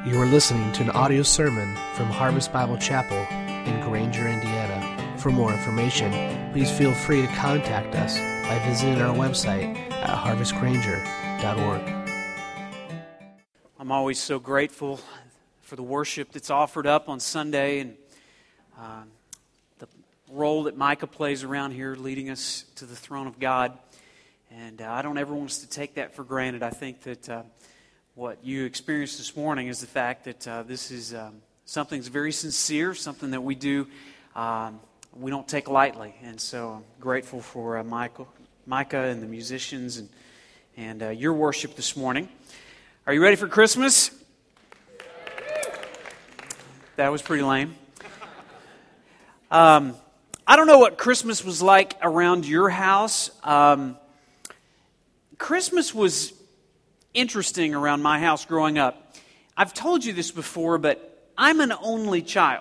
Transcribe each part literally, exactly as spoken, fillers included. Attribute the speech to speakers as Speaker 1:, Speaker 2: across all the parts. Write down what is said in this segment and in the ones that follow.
Speaker 1: You are listening to an audio sermon from Harvest Bible Chapel in Granger, Indiana. For more information, please feel free to contact us by visiting our website at harvest granger dot org.
Speaker 2: I'm always so grateful for the worship that's offered up on Sunday and uh, the role that Micah plays around here leading us to the throne of God. And uh, I don't ever want us to take that for granted. I think that uh, what you experienced this morning is the fact that uh, this is um, something that's very sincere, something that we do, um, we don't take lightly. And so I'm grateful for uh, Michael, Micah and the musicians and, and uh, your worship this morning. Are you ready for Christmas? That was pretty lame. Um, I don't know what Christmas was like around your house. Um, Christmas was interesting around my house growing up. I've told you this before, but I'm an only child.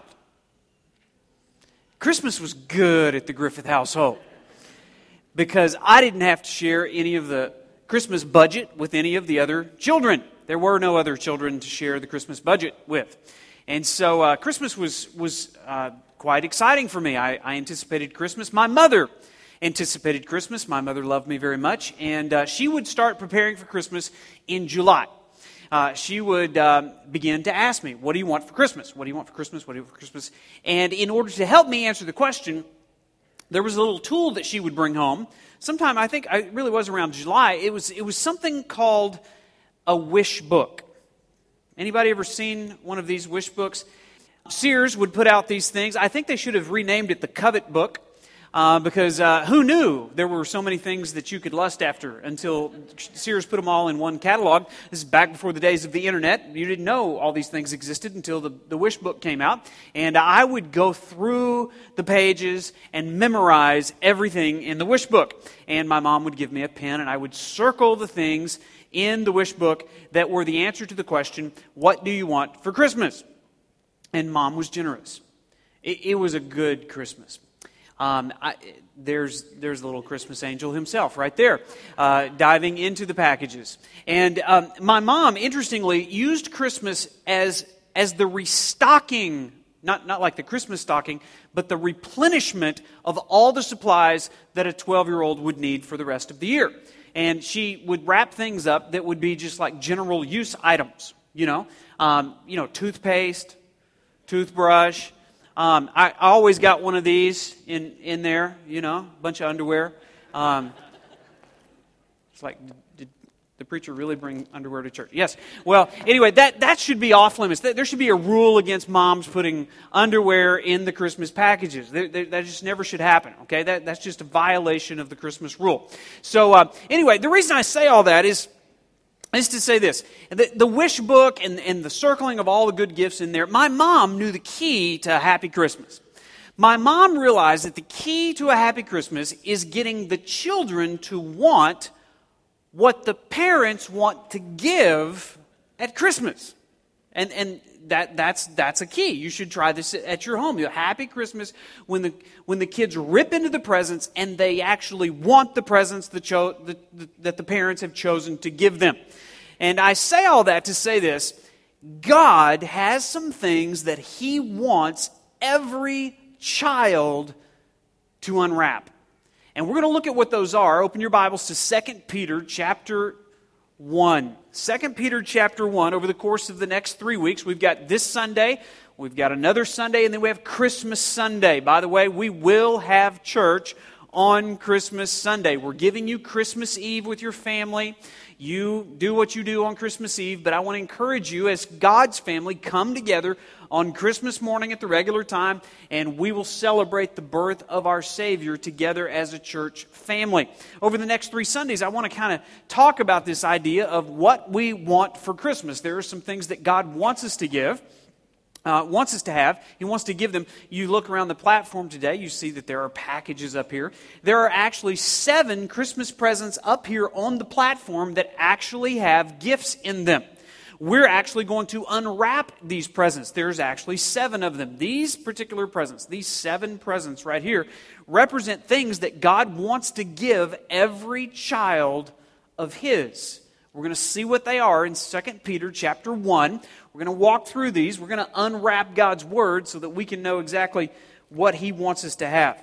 Speaker 2: Christmas was good at the Griffith household because I didn't have to share any of the Christmas budget with any of the other children. There were no other children to share the Christmas budget with. And so uh, Christmas was was uh, quite exciting for me. I, I anticipated Christmas. My mother anticipated Christmas. My mother loved me very much. And uh, she would start preparing for Christmas in July. Uh, she would um, begin to ask me, what do you want for Christmas? What do you want for Christmas? What do you want for Christmas? And in order to help me answer the question, there was a little tool that she would bring home. Sometime, I think it really was around July. It was it was something called a wish book. Anybody ever seen one of these wish books? Sears would put out these things. I think they should have renamed it the Covet Book. Uh, because uh, who knew there were so many things that you could lust after until Sears put them all in one catalog. This is back before the days of the internet. You didn't know all these things existed until the, the wish book came out. And I would go through the pages and memorize everything in the wish book. And my mom would give me a pen and I would circle the things in the wish book that were the answer to the question, what do you want for Christmas? And Mom was generous. It, it was a good Christmas. Um, I, there's there's the little Christmas angel himself right there, uh, diving into the packages. And um, my mom, interestingly, used Christmas as as the restocking, not not like the Christmas stocking, but the replenishment of all the supplies that a twelve-year-old would need for the rest of the year. And she would wrap things up that would be just like general use items, you know, um, you know, toothpaste, toothbrush. Um, I, I always got one of these in, in there, you know, a bunch of underwear. Um, it's like, did the preacher really bring underwear to church? Yes. Well, anyway, that, that should be off limits. There should be a rule against moms putting underwear in the Christmas packages. They, they, that just never should happen, okay? That, that's just a violation of the Christmas rule. So, uh, anyway, the reason I say all that is, is to say this. The, the wish book and, and the circling of all the good gifts in there, my mom knew the key to a happy Christmas. My mom realized that the key to a happy Christmas is getting the children to want what the parents want to give at Christmas. And and that that's that's a key. You should try this at your home. A happy Christmas when the when the kids rip into the presents and they actually want the presents that, cho- the, the, that the parents have chosen to give them. And I say all that to say this. God has some things that He wants every child to unwrap. And we're going to look at what those are. Open your Bibles to Second Peter chapter one. Second Peter chapter one, over the course of the next three weeks, we've got this Sunday, we've got another Sunday, and then we have Christmas Sunday. By the way, we will have church on Christmas Sunday. We're giving you Christmas Eve with your family. You do what you do on Christmas Eve, but I want to encourage you as God's family, come together on Christmas morning at the regular time, and we will celebrate the birth of our Savior together as a church family. Over the next three Sundays, I want to kind of talk about this idea of what we want for Christmas. There are some things that God wants us to give. Uh, wants us to have. He wants to give them. You look around the platform today, you see that there are packages up here. There are actually seven Christmas presents up here on the platform that actually have gifts in them. We're actually going to unwrap these presents. There's actually seven of them. These particular presents, these seven presents right here, represent things that God wants to give every child of His. We're going to see what they are in Second Peter chapter one. We're going to walk through these. We're going to unwrap God's Word so that we can know exactly what He wants us to have.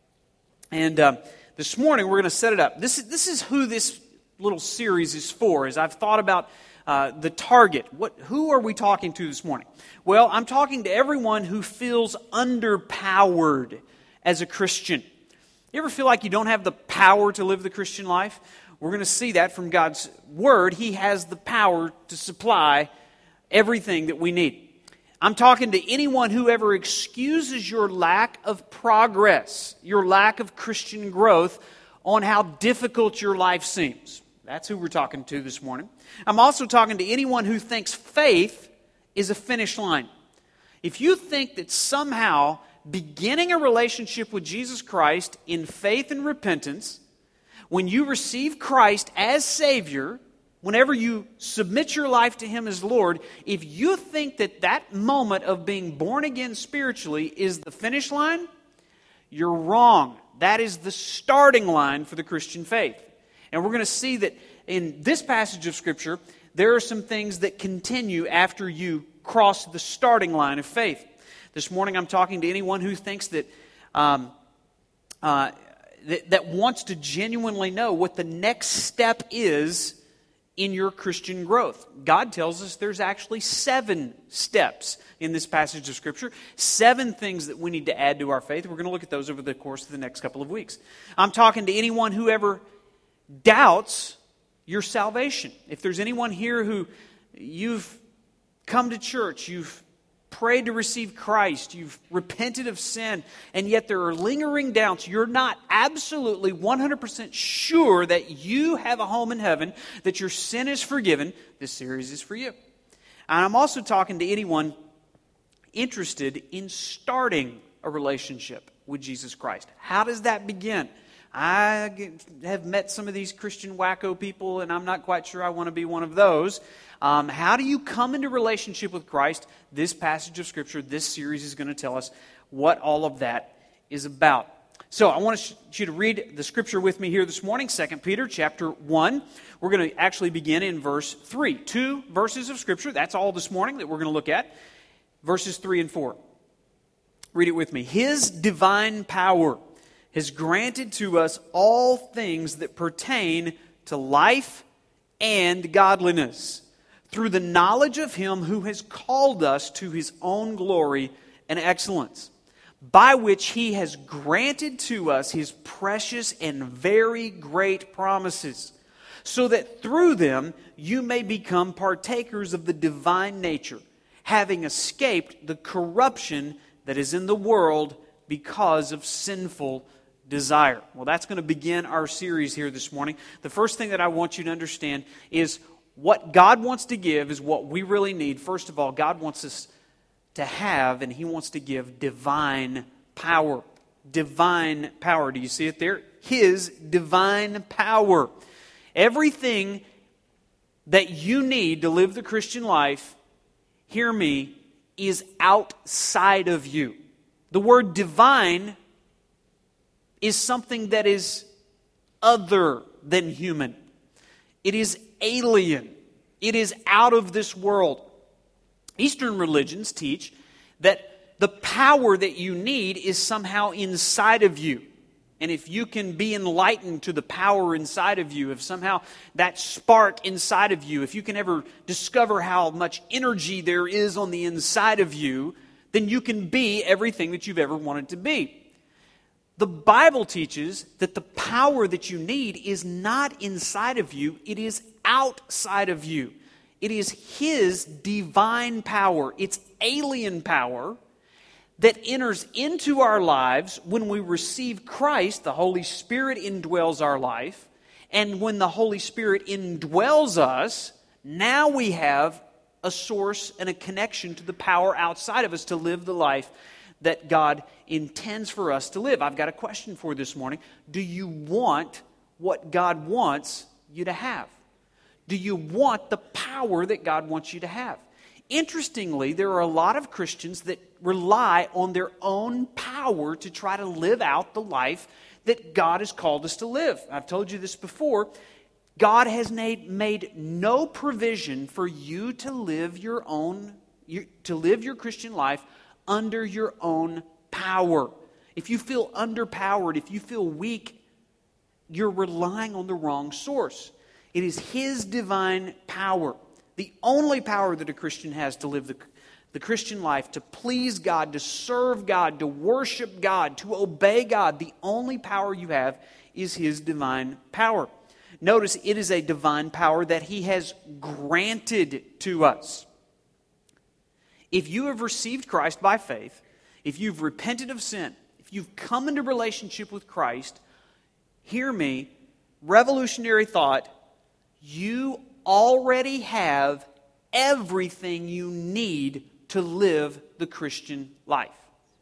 Speaker 2: And uh, this morning we're going to set it up. This is, this is who this little series is for, as I've thought about uh, the target. What, who are we talking to this morning? Well, I'm talking to everyone who feels underpowered as a Christian. You ever feel like you don't have the power to live the Christian life? We're going to see that from God's Word. He has the power to supply everything that we need. I'm talking to anyone who ever excuses your lack of progress, your lack of Christian growth, on how difficult your life seems. That's who we're talking to this morning. I'm also talking to anyone who thinks faith is a finish line. If you think that somehow beginning a relationship with Jesus Christ in faith and repentance, when you receive Christ as Savior, whenever you submit your life to Him as Lord, if you think that that moment of being born again spiritually is the finish line, you're wrong. That is the starting line for the Christian faith. And we're going to see that in this passage of Scripture, there are some things that continue after you cross the starting line of faith. This morning I'm talking to anyone who thinks that... Um, uh, That, that wants to genuinely know what the next step is in your Christian growth. God tells us there's actually seven steps in this passage of Scripture, seven things that we need to add to our faith. We're going to look at those over the course of the next couple of weeks. I'm talking to anyone who ever doubts your salvation. If there's anyone here who you've come to church, you've prayed to receive Christ, you've repented of sin, and yet there are lingering doubts. You're not absolutely one hundred percent sure that you have a home in heaven, that your sin is forgiven. This series is for you. And I'm also talking to anyone interested in starting a relationship with Jesus Christ. How does that begin? I have met some of these Christian wacko people, and I'm not quite sure I want to be one of those. Um, how do you come into relationship with Christ? This passage of Scripture, this series is going to tell us what all of that is about. So I want you to read the Scripture with me here this morning, Second Peter chapter one. We're going to actually begin in verse three. Two verses of Scripture, that's all this morning that we're going to look at. Verses three and four. Read it with me. His divine power has granted to us all things that pertain to life and godliness, through the knowledge of Him who has called us to His own glory and excellence, by which He has granted to us His precious and very great promises, so that through them you may become partakers of the divine nature, having escaped the corruption that is in the world because of sinful desire. Well, that's going to begin our series here this morning. The first thing that I want you to understand is what God wants to give is what we really need. First of all, God wants us to have, and He wants to give divine power. Divine power. Do you see it there? His divine power. Everything that you need to live the Christian life, hear me, is outside of you. The word divine is something that is other than human. It is alien. It is out of this world. Eastern religions teach that the power that you need is somehow inside of you. And if you can be enlightened to the power inside of you, if somehow that spark inside of you, if you can ever discover how much energy there is on the inside of you, then you can be everything that you've ever wanted to be. The Bible teaches that the power that you need is not inside of you, it is outside of you. It is His divine power. It's alien power that enters into our lives when we receive Christ. The Holy Spirit indwells our life. And when the Holy Spirit indwells us, now we have a source and a connection to the power outside of us to live the life that God intends for us to live. I've got a question for you this morning. Do you want what God wants you to have? Do you want the power that God wants you to have? Interestingly, there are a lot of Christians that rely on their own power to try to live out the life that God has called us to live. I've told you this before. God has made, made no provision for you to live your own, your, to live your Christian life under your own power. If you feel underpowered, if you feel weak, you're relying on the wrong source. It is His divine power, the only power that a Christian has to live the, the Christian life, to please God, to serve God, to worship God, to obey God. The only power you have is His divine power. Notice it is a divine power that He has granted to us. If you have received Christ by faith, if you've repented of sin, if you've come into relationship with Christ, hear me, revolutionary thought, you already have everything you need to live the Christian life.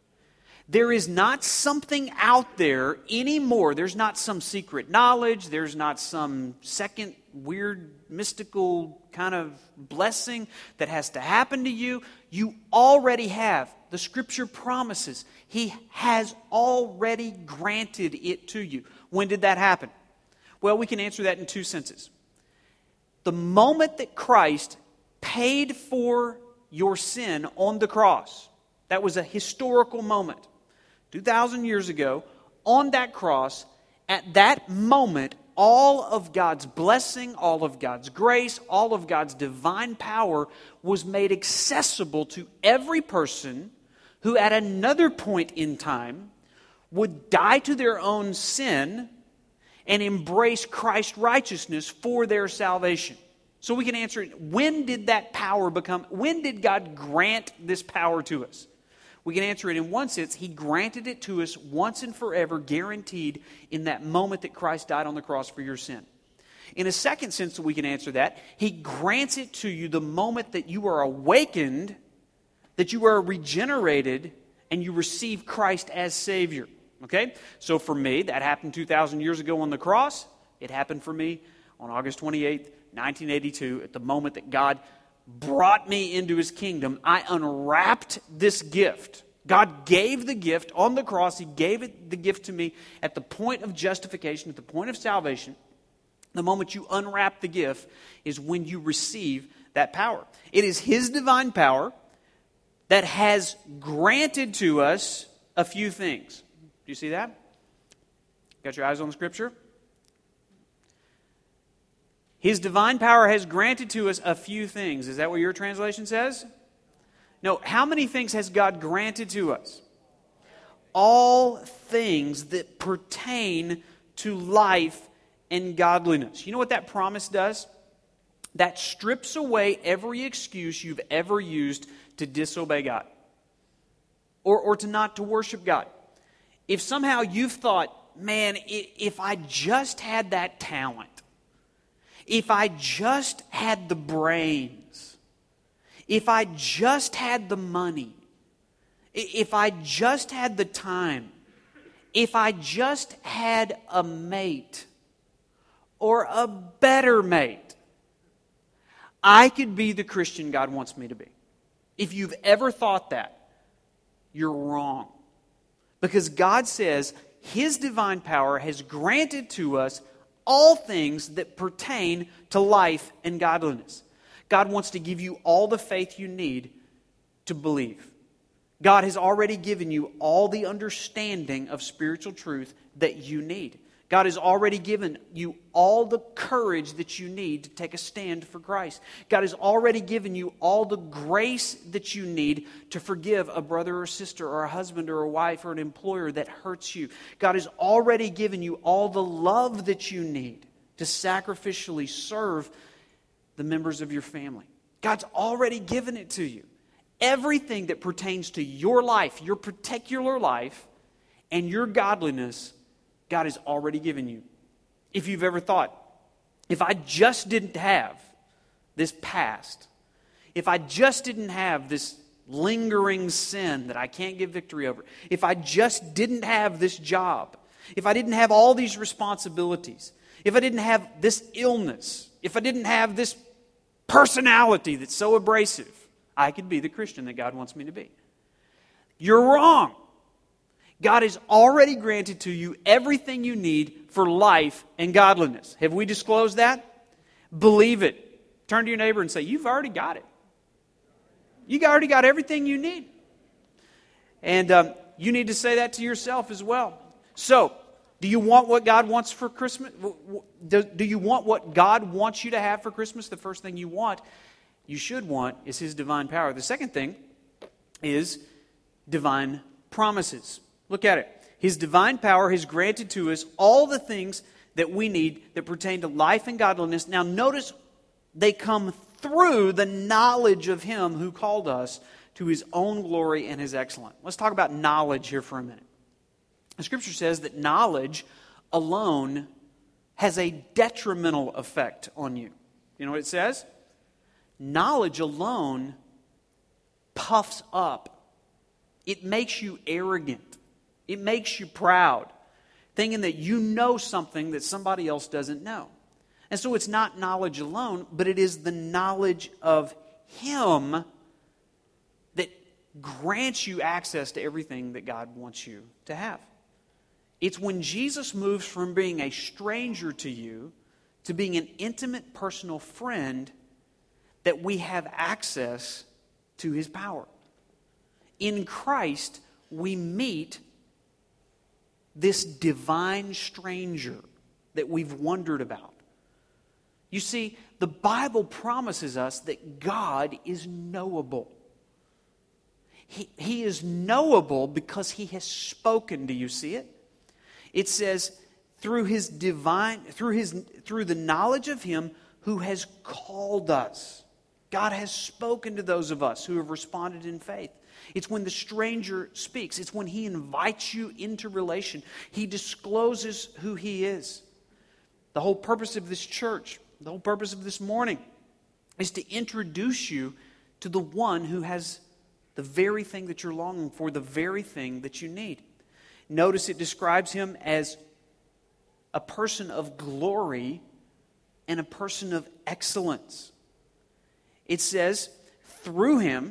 Speaker 2: There is not something out there anymore. There's not some secret knowledge. There's not some second weird mystical kind of blessing that has to happen to you. You already have. The Scripture promises He has already granted it to you. When did that happen? Well, we can answer that in two senses. The moment that Christ paid for your sin on the cross, that was a historical moment. two thousand years ago, on that cross, at that moment, all of God's blessing, all of God's grace, all of God's divine power was made accessible to every person who at another point in time would die to their own sin and embrace Christ's righteousness for their salvation. So we can answer it, when did that power become, when did God grant this power to us? We can answer it in one sense. He granted it to us once and forever, guaranteed in that moment that Christ died on the cross for your sin. In a second sense that we can answer that, He grants it to you the moment that you are awakened, that you are regenerated, and you receive Christ as Savior. Okay? So for me, that happened two thousand years ago on the cross. It happened for me on August twenty-eighth, nineteen eighty-two, at the moment that God brought me into His kingdom. I unwrapped this gift. God gave the gift on the cross. He gave it, the gift to me at the point of justification, at the point of salvation. The moment you unwrap the gift is when you receive that power. It is His divine power that has granted to us a few things. Do you see that? Got your eyes on the Scripture? His divine power has granted to us a few things. Is that what your translation says? No. How many things has God granted to us? All things that pertain to life and godliness. You know what that promise does? That strips away every excuse you've ever used to disobey God or, or to not to worship God. If somehow you've thought, man, if I just had that talent, if I just had the brains, if I just had the money, if I just had the time, if I just had a mate or a better mate, I could be the Christian God wants me to be. If you've ever thought that, you're wrong. Because God says His divine power has granted to us all things that pertain to life and godliness. God wants to give you all the faith you need to believe. God has already given you all the understanding of spiritual truth that you need. God has already given you all the courage that you need to take a stand for Christ. God has already given you all the grace that you need to forgive a brother or sister or a husband or a wife or an employer that hurts you. God has already given you all the love that you need to sacrificially serve the members of your family. God's already given it to you. Everything that pertains to your life, your particular life, and your godliness, God has already given you. If you've ever thought, if I just didn't have this past, if I just didn't have this lingering sin that I can't get victory over, if I just didn't have this job, if I didn't have all these responsibilities, if I didn't have this illness, if I didn't have this personality that's so abrasive, I could be the Christian that God wants me to be. You're wrong. God has already granted to you everything you need for life and godliness. Have we disclosed that? Believe it. Turn to your neighbor and say, you've already got it. You already got everything you need. And um, you need to say that to yourself as well. So, do you want what God wants for Christmas? Do, do you want what God wants you to have for Christmas? The first thing you want, you should want, is His divine power. The second thing is divine promises. Look at it. His divine power has granted to us all the things that we need that pertain to life and godliness. Now notice they come through the knowledge of Him who called us to His own glory and His excellence. Let's talk about knowledge here for a minute. The Scripture says that knowledge alone has a detrimental effect on you. You know what it says? Knowledge alone puffs up. It makes you arrogant. It makes you proud, thinking that you know something that somebody else doesn't know. And so it's not knowledge alone, but it is the knowledge of Him that grants you access to everything that God wants you to have. It's when Jesus moves from being a stranger to you to being an intimate personal friend that we have access to His power. In Christ, we meet this divine stranger that we've wondered about. You see, the Bible promises us that God is knowable. He, he is knowable because He has spoken. Do you see it? It says, through His divine, through His, through the knowledge of Him who has called us. God has spoken to those of us who have responded in faith. It's when the stranger speaks. It's when He invites you into relation. He discloses who He is. The whole purpose of this church, the whole purpose of this morning, is to introduce you to the one who has the very thing that you're longing for, the very thing that you need. Notice it describes Him as a person of glory and a person of excellence. It says, through Him,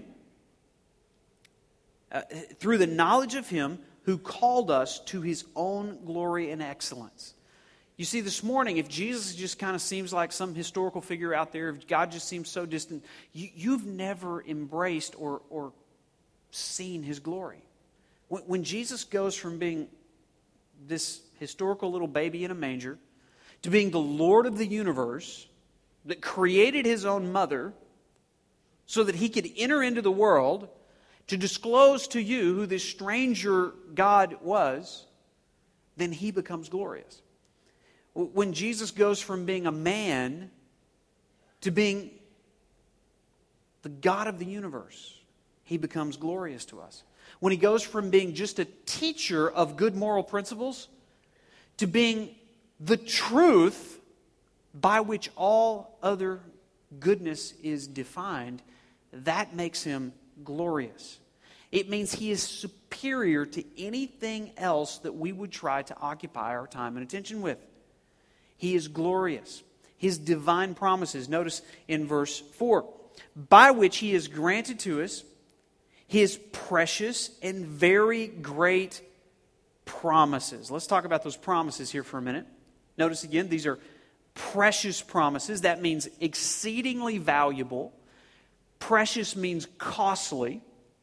Speaker 2: uh, through the knowledge of Him who called us to His own glory and excellence. You see, this morning, if Jesus just kind of seems like some historical figure out there, if God just seems so distant, you, you've never embraced or, or seen His glory. When, when Jesus goes from being this historical little baby in a manger to being the Lord of the universe that created His own mother so that He could enter into the world to disclose to you who this stranger God was, then He becomes glorious. When Jesus goes from being a man to being the God of the universe, He becomes glorious to us. When He goes from being just a teacher of good moral principles to being the truth by which all other goodness is defined, that makes Him glorious. It means He is superior to anything else that we would try to occupy our time and attention with. He is glorious. His divine promises, notice in verse four, by which He has granted to us His precious and very great promises. Let's talk about those promises here for a minute. Notice again, these are precious promises. That means exceedingly valuable. Precious means costly.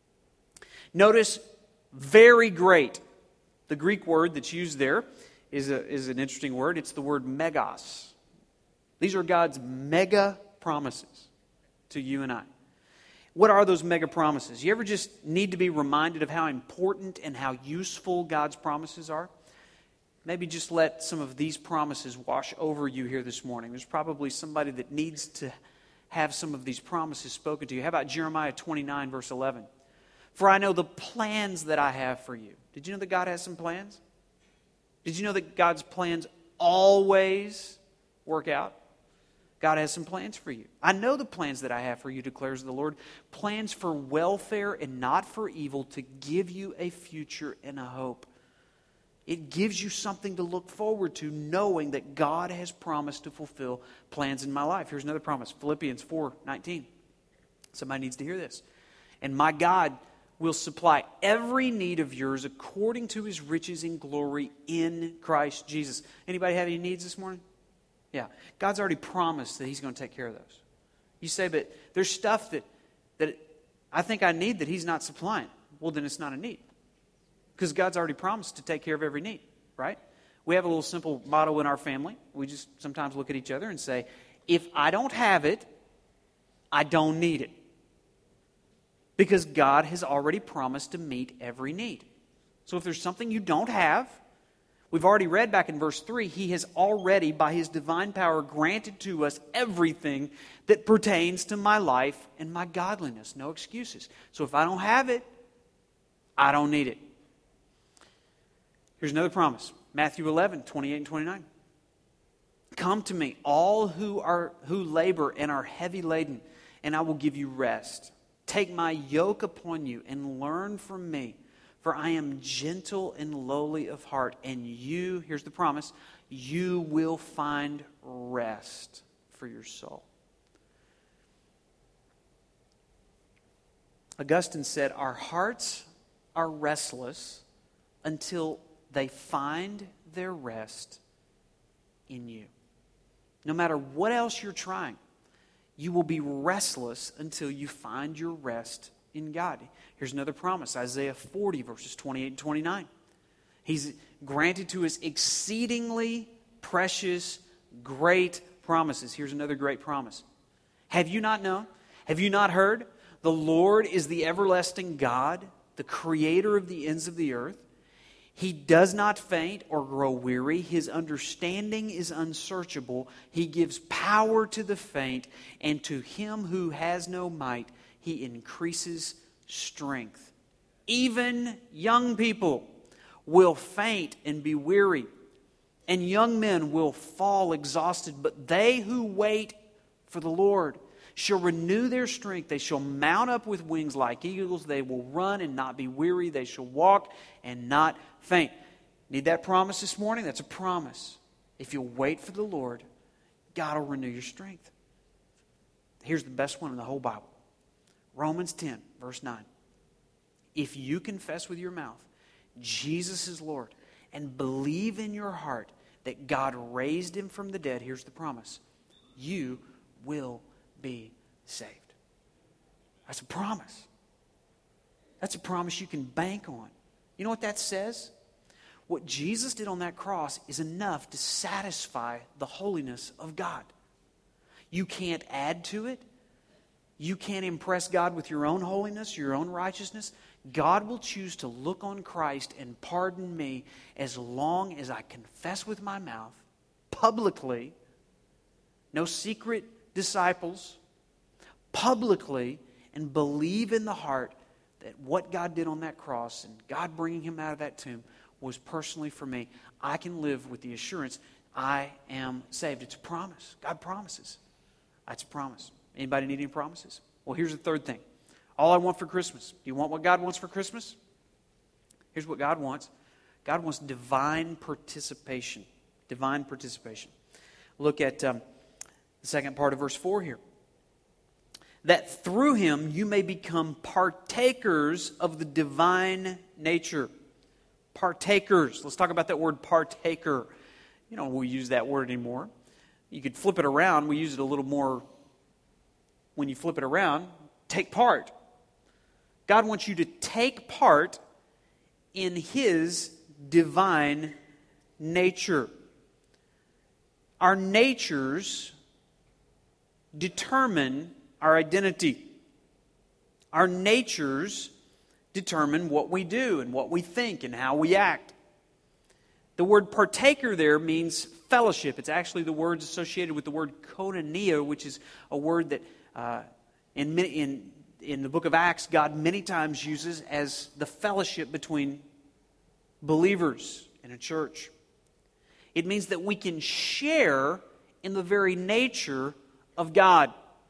Speaker 2: Notice very great. The Greek word that's used there is, a, is an interesting word. It's the word megos. These are God's mega promises to you and I. What are those mega promises? You ever just need to be reminded of how important and how useful God's promises are? Maybe just let some of these promises wash over you here this morning. There's probably somebody that needs to have some of these promises spoken to you. How about Jeremiah twenty-nine, verse eleven? For I know the plans that I have for you. Did you know that God has some plans? Did you know that God's plans always work out? God has some plans for you. I know the plans that I have for you, declares the Lord. Plans for welfare and not for evil, to give you a future and a hope. It gives you something to look forward to, knowing that God has promised to fulfill plans in my life. Here's another promise, Philippians four nineteen. Somebody needs to hear this. And my God will supply every need of yours according to His riches in glory in Christ Jesus. Anybody have any needs this morning? Yeah. God's already promised that He's going to take care of those. You say, but there's stuff that, that I think I need that He's not supplying. Well, then it's not a need. Because God's already promised to take care of every need, right? We have a little simple motto in our family. We just sometimes look at each other and say, if I don't have it, I don't need it. Because God has already promised to meet every need. So if there's something you don't have, we've already read back in verse three, He has already, by His divine power, granted to us everything that pertains to my life and my godliness. No excuses. So if I don't have it, I don't need it. Here's another promise. Matthew eleven, twenty-eight and twenty-nine. Come to me, all who are who labor and are heavy laden, and I will give you rest. Take my yoke upon you and learn from me, for I am gentle and lowly of heart, and you, here's the promise, you will find rest for your soul. Augustine said, our hearts are restless until they find their rest in you. No matter what else you're trying, you will be restless until you find your rest in God. Here's another promise, Isaiah forty, verses twenty-eight and twenty-nine. He's granted to us exceedingly precious, great promises. Here's another great promise. Have you not known? Have you not heard? The Lord is the everlasting God, the creator of the ends of the earth. He does not faint or grow weary. His understanding is unsearchable. He gives power to the faint, and to him who has no might, He increases strength. Even young people will faint and be weary, and young men will fall exhausted. But they who wait for the Lord shall renew their strength. They shall mount up with wings like eagles. They will run and not be weary. They shall walk and not faint. Need that promise this morning? That's a promise. If you'll wait for the Lord, God will renew your strength. Here's the best one in the whole Bible. Romans ten, verse nine. If you confess with your mouth Jesus is Lord and believe in your heart that God raised Him from the dead, here's the promise. You will be saved. That's a promise. That's a promise you can bank on. You know what that says? What Jesus did on that cross is enough to satisfy the holiness of God. You can't add to it. You can't impress God with your own holiness, your own righteousness. God will choose to look on Christ and pardon me as long as I confess with my mouth, publicly, no secret disciples, publicly, and believe in the heart that what God did on that cross and God bringing Him out of that tomb was personally for me. I can live with the assurance I am saved. It's a promise. God promises. That's a promise. Anybody need any promises? Well, here's the third thing. All I want for Christmas. Do you want what God wants for Christmas? Here's what God wants. God wants divine participation. Divine participation. Look at um, the second part of verse four here. That through Him you may become partakers of the divine nature. Partakers. Let's talk about that word partaker. You know, we use that word anymore. You could flip it around. We use it a little more when you flip it around. Take part. God wants you to take part in His divine nature. Our natures determine our identity. Our natures determine what we do and what we think and how we act. The word partaker there means fellowship. It's actually the word associated with the word koinonia, which is a word that uh, in, in, in the book of Acts, God many times uses as the fellowship between believers in a church. It means that we can share in the very nature of God.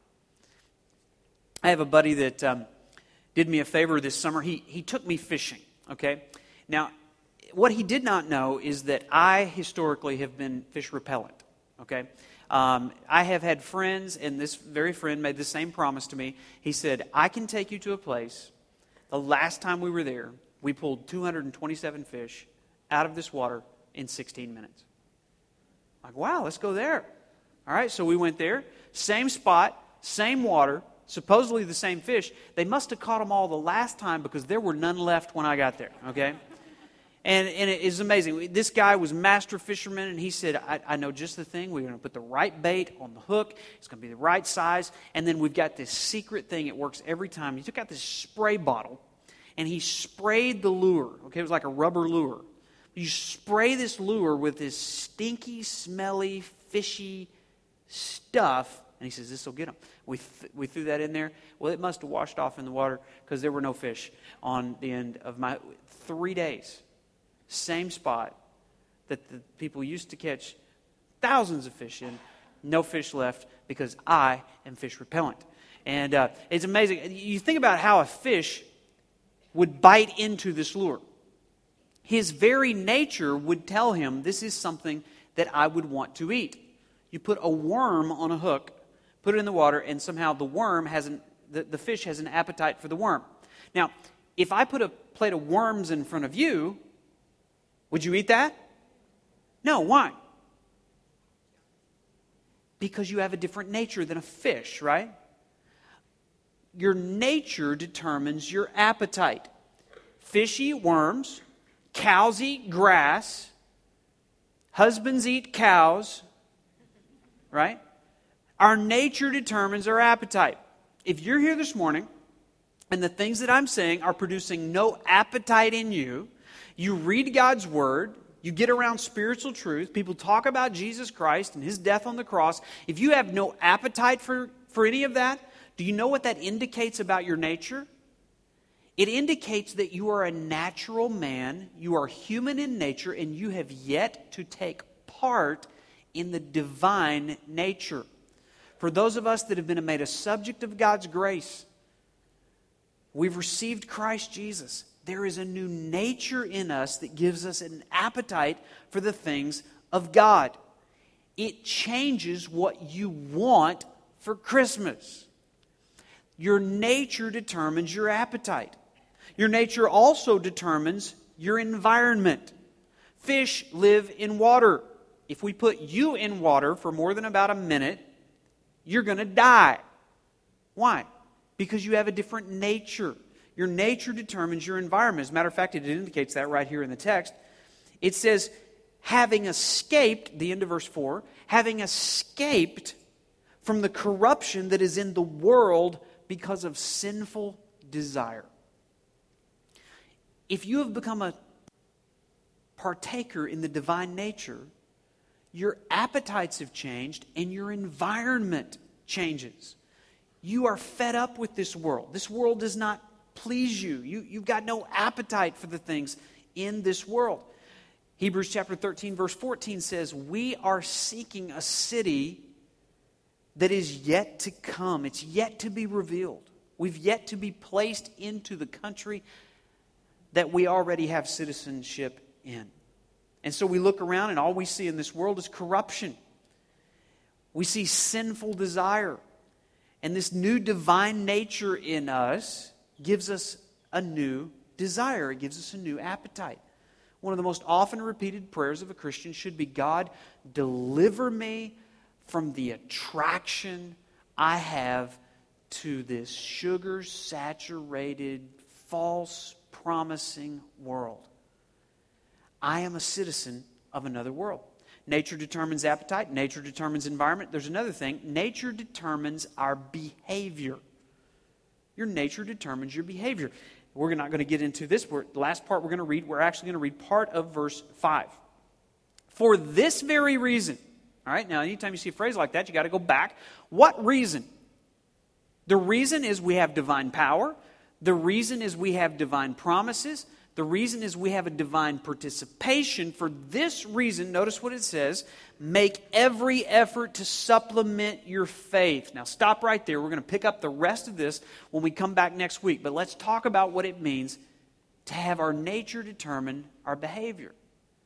Speaker 2: I have a buddy that um, did me a favor this summer. He, he took me fishing, okay? Now, what he did not know is that I historically have been fish repellent, okay? Um, I have had friends, and this very friend made the same promise to me. He said, I can take you to a place The last time we were there, we pulled two hundred twenty-seven fish out of this water in sixteen minutes. Like, wow, let's go there. All right, so we went there. Same spot, same water, supposedly the same fish. They must have caught them all the last time because there were none left when I got there, okay? And, and it is amazing. This guy was master fisherman, and he said, I, I know just the thing. We're going to put the right bait on the hook. It's going to be the right size. And then we've got this secret thing. It works every time. He took out this spray bottle, and he sprayed the lure. Okay, it was like a rubber lure. You spray this lure with this stinky, smelly, fishy stuff, and he says, this will get them. We, th- we threw that in there. Well, it must have washed off in the water because there were no fish on the end of my three days. Same spot that the people used to catch thousands of fish in, no fish left because I am fish repellent. And uh, it's amazing. You think about how a fish would bite into this lure. His very nature would tell him this is something that I would want to eat. You put a worm on a hook, put it in the water, and somehow the worm has an, the, the fish has an appetite for the worm. Now, if I put a plate of worms in front of you, would you eat that? No, why? Because you have a different nature than a fish, right? Your nature determines your appetite. Fish eat worms, cows eat grass, husbands eat cows, right? Our nature determines our appetite. If you're here this morning and the things that I'm saying are producing no appetite in you, you read God's Word, you get around spiritual truth, people talk about Jesus Christ and His death on the cross. If you have no appetite for, for any of that, do you know what that indicates about your nature? It indicates that you are a natural man, you are human in nature, and you have yet to take part in the divine nature. For those of us that have been made a subject of God's grace, we've received Christ Jesus. There is a new nature in us that gives us an appetite for the things of God. It changes what you want for Christmas. Your nature determines your appetite. Your nature also determines your environment. Fish live in water. If we put you in water for more than about a minute, you're going to die. Why? Because you have a different nature. Your nature determines your environment. As a matter of fact, it indicates that right here in the text. It says, having escaped, the end of verse four, having escaped from the corruption that is in the world because of sinful desire. If you have become a partaker in the divine nature, your appetites have changed and your environment changes. You are fed up with this world. This world does not please you. you. You've got no appetite for the things in this world. Hebrews chapter thirteen verse fourteen says, we are seeking a city that is yet to come. It's yet to be revealed. We've yet to be placed into the country that we already have citizenship in. And so we look around and all we see in this world is corruption. We see sinful desire. And this new divine nature in us gives us a new desire. It gives us a new appetite. One of the most often repeated prayers of a Christian should be, God, deliver me from the attraction I have to this sugar-saturated, false, promising world. I am a citizen of another world. Nature determines appetite. Nature determines environment. There's another thing. Nature determines our behavior. Your nature determines your behavior. We're not going to get into this. We're, the last part we're going to read, we're actually going to read part of verse five. For this very reason. All right, now anytime you see a phrase like that, you got to go back. What reason? The reason is we have divine power. The reason is we have divine promises. The reason is we have a divine participation. For this reason, notice what it says, make every effort to supplement your faith. Now stop right there. We're going to pick up the rest of this when we come back next week. But let's talk about what it means to have our nature determine our behavior.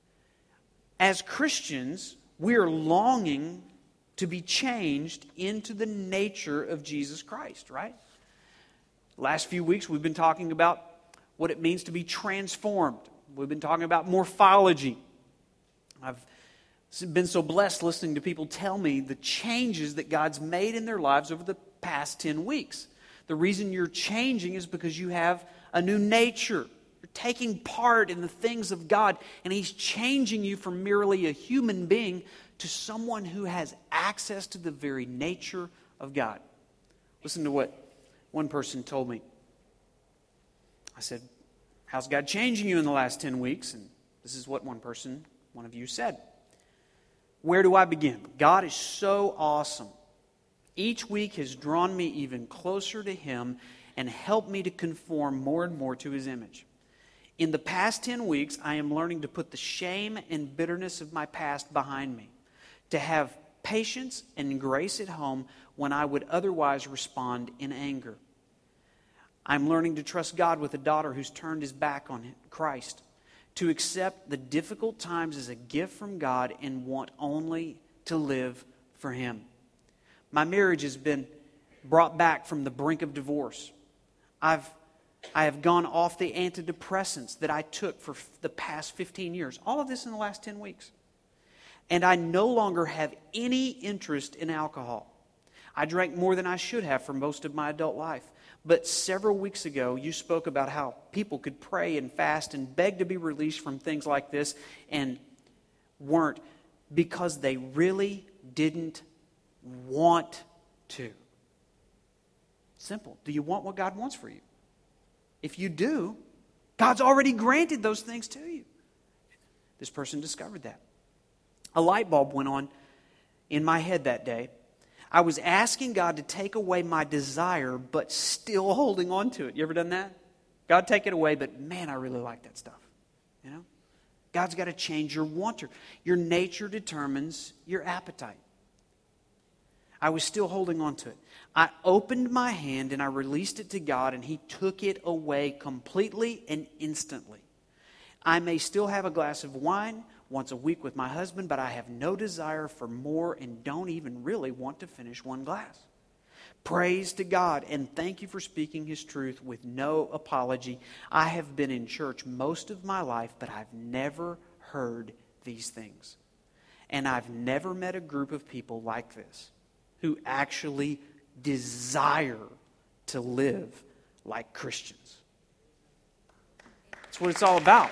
Speaker 2: As Christians, we are longing to be changed into the nature of Jesus Christ, right? Last few weeks we've been talking about what it means to be transformed. We've been talking about morphology. I've been so blessed listening to people tell me the changes that God's made in their lives over the past ten weeks. The reason you're changing is because you have a new nature. You're taking part in the things of God, and He's changing you from merely a human being to someone who has access to the very nature of God. Listen to what one person told me. I said, "How's God changing you in the last ten weeks?" And this is what one person, one of you said. "Where do I begin? God is so awesome. Each week has drawn me even closer to Him and helped me to conform more and more to His image. In the past ten weeks, I am learning to put the shame and bitterness of my past behind me, to have patience and grace at home when I would otherwise respond in anger. I'm learning to trust God with a daughter who's turned his back on Christ, to accept the difficult times as a gift from God and want only to live for Him. My marriage has been brought back from the brink of divorce. I've I have gone off the antidepressants that I took for the past fifteen years. All of this in the last ten weeks. And I no longer have any interest in alcohol. I drank more than I should have for most of my adult life. But several weeks ago, you spoke about how people could pray and fast and beg to be released from things like this and weren't because they really didn't want to. Simple. Do you want what God wants for you? If you do, God's already granted those things to you. This person discovered that. A light bulb went on in my head that day. I was asking God to take away my desire, but still holding on to it. You ever done that? God, take it away, but man, I really like that stuff. You know? God's got to change your wanter. Your nature determines your appetite. I was still holding on to it. I opened my hand and I released it to God, and He took it away completely and instantly. I may still have a glass of wine once a week with my husband, but I have no desire for more and don't even really want to finish one glass. Praise to God, and thank you for speaking His truth with no apology. I have been in church most of my life, but I've never heard these things. And I've never met a group of people like this who actually desire to live like Christians. That's what it's all about.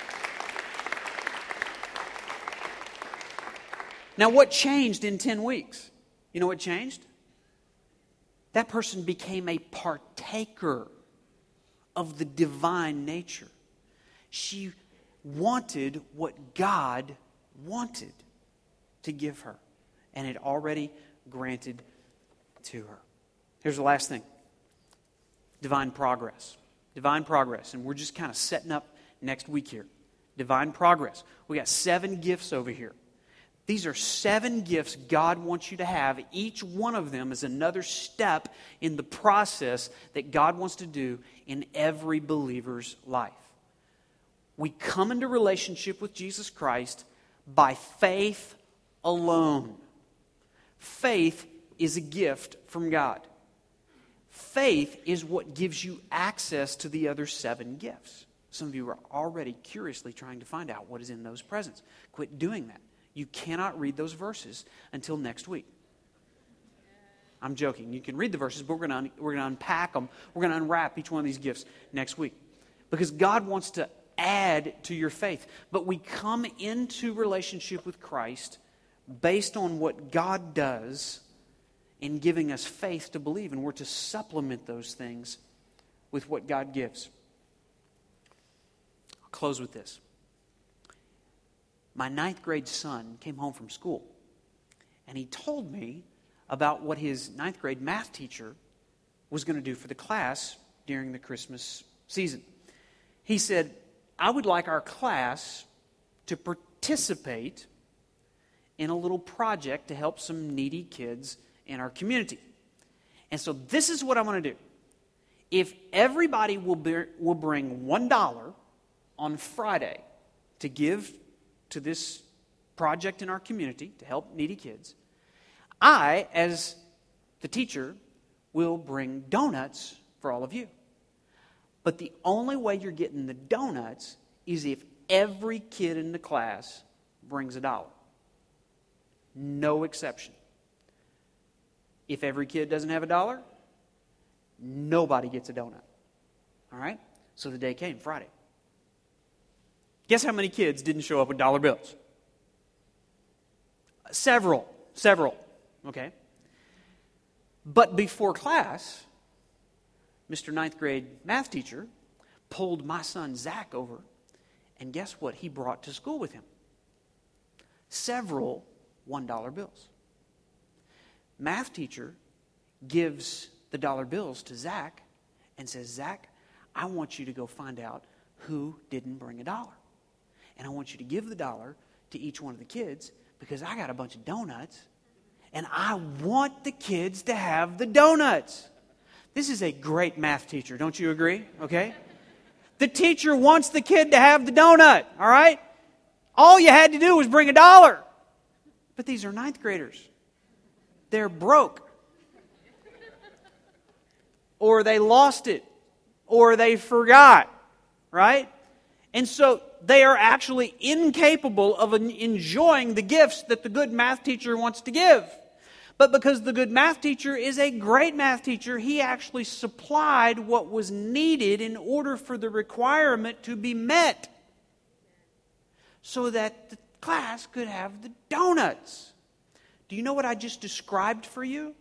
Speaker 2: Now, what changed in ten weeks? You know what changed? That person became a partaker of the divine nature. She wanted what God wanted to give her, and had already granted to her. Here's the last thing. Divine progress. Divine progress. And we're just kind of setting up next week here. Divine progress. We got seven gifts over here. These are seven gifts God wants you to have. Each one of them is another step in the process that God wants to do in every believer's life. We come into relationship with Jesus Christ by faith alone. Faith is a gift from God. Faith is what gives you access to the other seven gifts. Some of you are already curiously trying to find out what is in those presents. Quit doing that. You cannot read those verses until next week. I'm joking. You can read the verses, but we're going to we're going to unpack them. We're going to unwrap each one of these gifts next week. Because God wants to add to your faith. But we come into relationship with Christ based on what God does in giving us faith to believe. And we're to supplement those things with what God gives. I'll close with this. My ninth grade son came home from school, and he told me about what his ninth grade math teacher was going to do for the class during the Christmas season. He said, I would like our class to participate in a little project to help some needy kids in our community. And so this is what I'm going to do. If everybody will, be, will bring one dollar on Friday to give to this project in our community to help needy kids, I, as the teacher, will bring donuts for all of you. But the only way you're getting the donuts is if every kid in the class brings a dollar. No exception. If every kid doesn't have a dollar, nobody gets a donut. All right? So the day came, Friday. Guess how many kids didn't show up with dollar bills? Several. Several. Okay? But before class, Mister ninth grade math teacher pulled my son Zach over, and guess what he brought to school with him? Several one dollar bills. Math teacher gives the dollar bills to Zach and says, Zach, I want you to go find out who didn't bring a dollar. And I want you to give the dollar to each one of the kids because I got a bunch of donuts and I want the kids to have the donuts. This is a great math teacher, don't you agree? Okay? The teacher wants the kid to have the donut, all right? All you had to do was bring a dollar. But these are ninth graders. They're broke. Or they lost it. Or they forgot, right? And so they are actually incapable of enjoying the gifts that the good math teacher wants to give. But because the good math teacher is a great math teacher, he actually supplied what was needed in order for the requirement to be met so that the class could have the donuts. Do you know what I just described for you?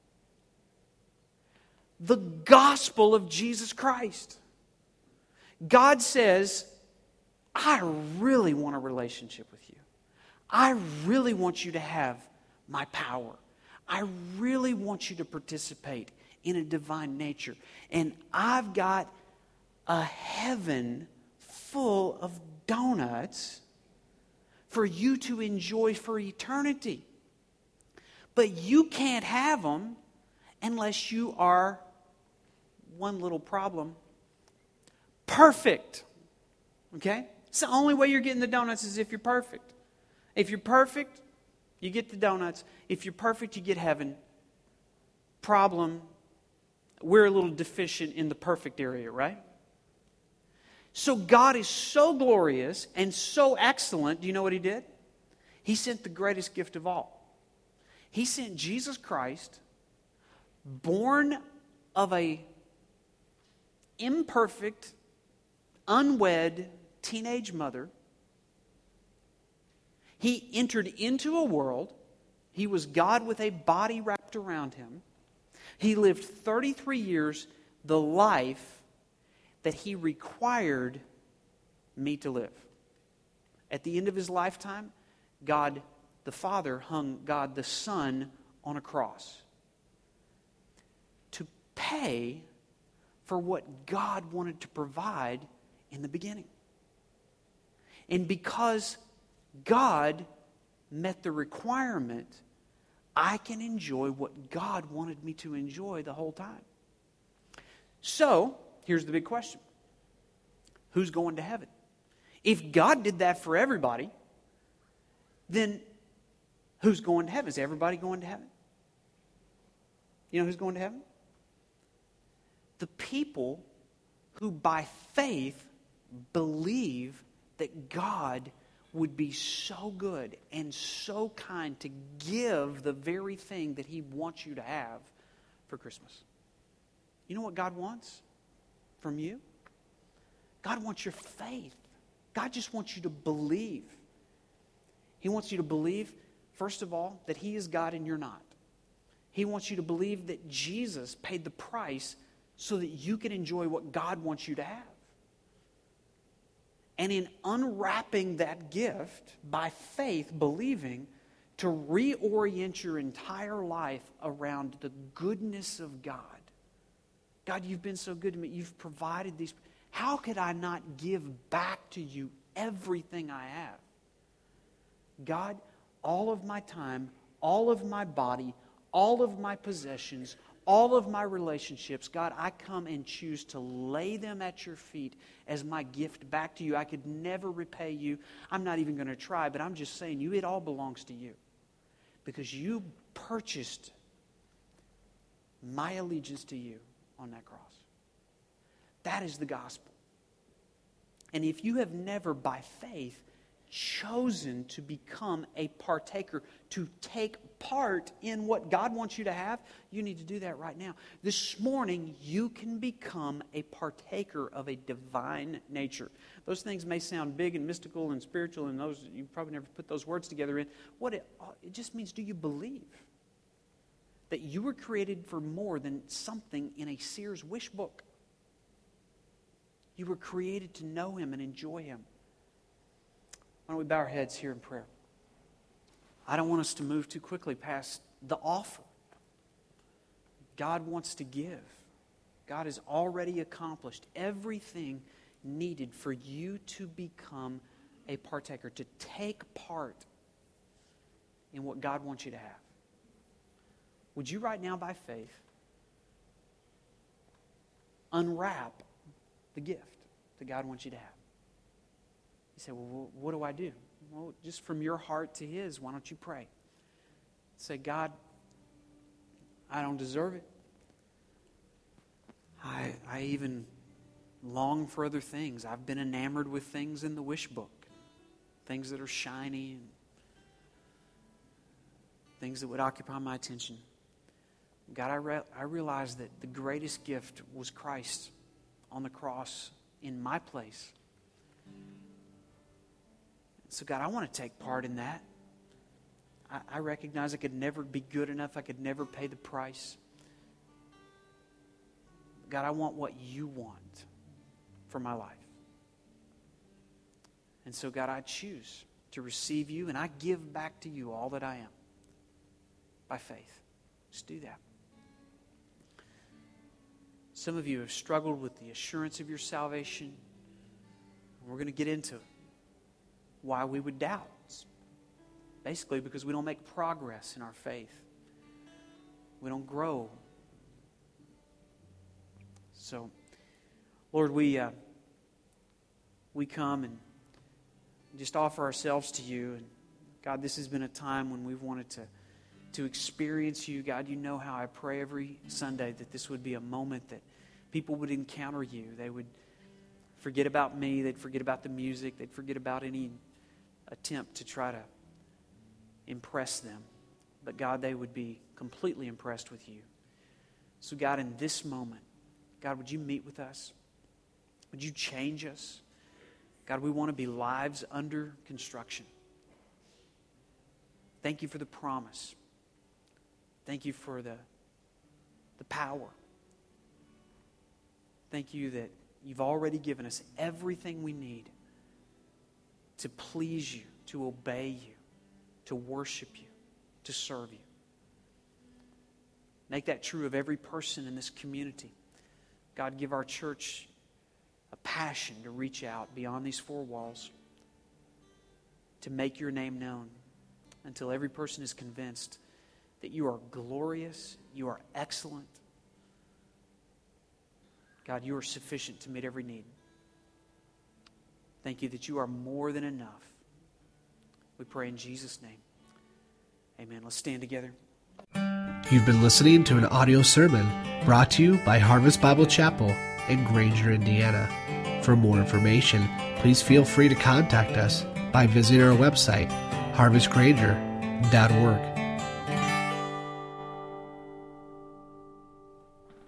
Speaker 2: The gospel of Jesus Christ. God says, I really want a relationship with you. I really want you to have my power. I really want you to participate in a divine nature. And I've got a heaven full of donuts for you to enjoy for eternity. But you can't have them unless you are, one little problem, perfect. Okay? It's the only way you're getting the donuts is if you're perfect. If you're perfect, you get the donuts. If you're perfect, you get heaven. Problem, we're a little deficient in the perfect area, right? So God is so glorious and so excellent. Do you know what He did? He sent the greatest gift of all. He sent Jesus Christ, born of a imperfect, unwed teenage mother. He entered into a world. He was God with a body wrapped around Him. He lived thirty-three years, the life that He required me to live. At the end of His lifetime, God the Father hung God the Son on a cross to pay for what God wanted to provide in the beginning. And because God met the requirement, I can enjoy what God wanted me to enjoy the whole time. So, here's the big question. Who's going to heaven? If God did that for everybody, then who's going to heaven? Is everybody going to heaven? You know who's going to heaven? The people who by faith believe that God would be so good and so kind to give the very thing that He wants you to have for Christmas. You know what God wants from you? God wants your faith. God just wants you to believe. He wants you to believe, first of all, that He is God and you're not. He wants you to believe that Jesus paid the price so that you can enjoy what God wants you to have. And in unwrapping that gift, by faith, believing, to reorient your entire life around the goodness of God. God, you've been so good to me. You've provided these. How could I not give back to you everything I have? God, all of my time, all of my body, all of my possessions, all of my relationships, God, I come and choose to lay them at your feet as my gift back to you. I could never repay you. I'm not even going to try, but I'm just saying you, it all belongs to you. Because you purchased my allegiance to you on that cross. That is the gospel. And if you have never, by faith, chosen to become a partaker, to take part in what God wants you to have, you need to do that right now. This morning, you can become a partaker of a divine nature. Those things may sound big and mystical and spiritual, and those you probably never put those words together in. What it, it just means, do you believe that you were created for more than something in a Sears wish book? You were created to know Him and enjoy Him. Why don't we bow our heads here in prayer? I don't want us to move too quickly past the offer. God wants to give. God has already accomplished everything needed for you to become a partaker, to take part in what God wants you to have. Would you right now, by faith, unwrap the gift that God wants you to have? You say, well, what do I do? Well, just from your heart to His, why don't you pray? Say, God, I don't deserve it. I, I even long for other things. I've been enamored with things in the wish book, things that are shiny and things that would occupy my attention. God, I, re- I realize that the greatest gift was Christ on the cross in my place. So God, I want to take part in that. I, I recognize I could never be good enough. I could never pay the price. God, I want what you want for my life. And so God, I choose to receive you, and I give back to you all that I am by faith. Just do that. Some of you have struggled with the assurance of your salvation. We're going to get into why we would doubt. Basically because we don't make progress in our faith. We don't grow. So, Lord, we uh, we come and just offer ourselves to you. And God, this has been a time when we've wanted to to experience you. God, you know how I pray every Sunday that this would be a moment that people would encounter you. They would forget about me. They'd forget about the music. They'd forget about any attempt to try to impress them. But God, they would be completely impressed with you. So God, in this moment, God, would you meet with us? Would you change us? God, we want to be lives under construction. Thank you for the promise. Thank you for the, the power. Thank you that you've already given us everything we need to please you, to obey you, to worship you, to serve you. Make that true of every person in this community. God, give our church a passion to reach out beyond these four walls, to make your name known until every person is convinced that you are glorious, you are excellent. God, you are sufficient to meet every need. Thank you that you are more than enough. We pray in Jesus' name. Amen. Let's stand together.
Speaker 1: You've been listening to an audio sermon brought to you by Harvest Bible Chapel in Granger, Indiana. For more information, please feel free to contact us by visiting our website, harvest granger dot org.